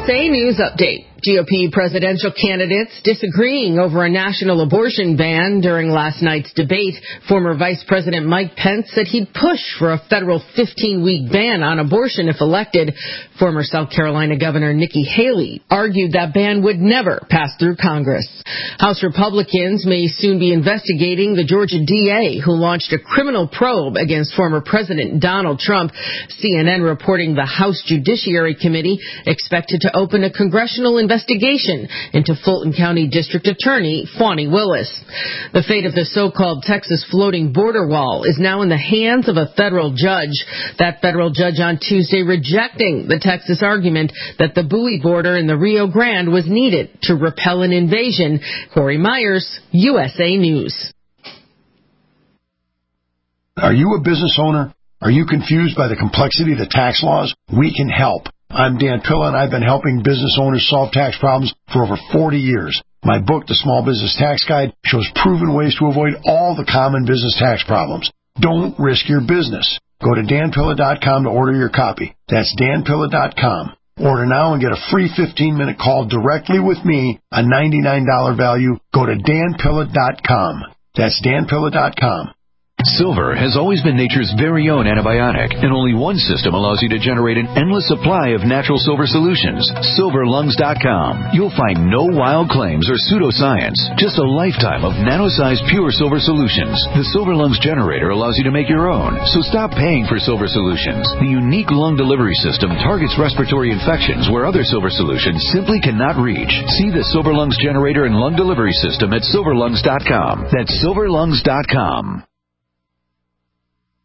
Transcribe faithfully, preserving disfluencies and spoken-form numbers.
A News Update. G O P presidential candidates disagreeing over a national abortion ban during last night's debate. Former Vice President Mike Pence said he'd push for a federal fifteen-week ban on abortion if elected. Former South Carolina Governor Nikki Haley argued that ban would never pass through Congress. House Republicans may soon be investigating the Georgia D A who launched a criminal probe against former President Donald Trump. C N N reporting the House Judiciary Committee expected to open a congressional investigation into Fulton County District Attorney Fani Willis. The fate of the so-called Texas floating border wall is now in the hands of a federal judge. That federal judge on Tuesday rejecting the Texas argument that the buoy border in the Rio Grande was needed to repel an invasion. Corey Myers, U S A News. Are you a business owner? Are you confused by the complexity of the tax laws? We can help. I'm Dan Pilla, and I've been helping business owners solve tax problems for over forty years. My book, The Small Business Tax Guide, shows proven ways to avoid all the common business tax problems. Don't risk your business. Go to dan pilla dot com to order your copy. That's dan pilla dot com. Order now and get a free fifteen-minute call directly with me, a ninety-nine dollars value. Go to dan pilla dot com. That's dan pilla dot com. Silver has always been nature's very own antibiotic, and only one system allows you to generate an endless supply of natural silver solutions. silver lungs dot com. You'll find no wild claims or pseudoscience, just a lifetime of nano-sized pure silver solutions. The Silver Lungs generator allows you to make your own, so stop paying for silver solutions. The unique lung delivery system targets respiratory infections where other silver solutions simply cannot reach. See the Silver Lungs generator and lung delivery system at silver lungs dot com. That's silver lungs dot com.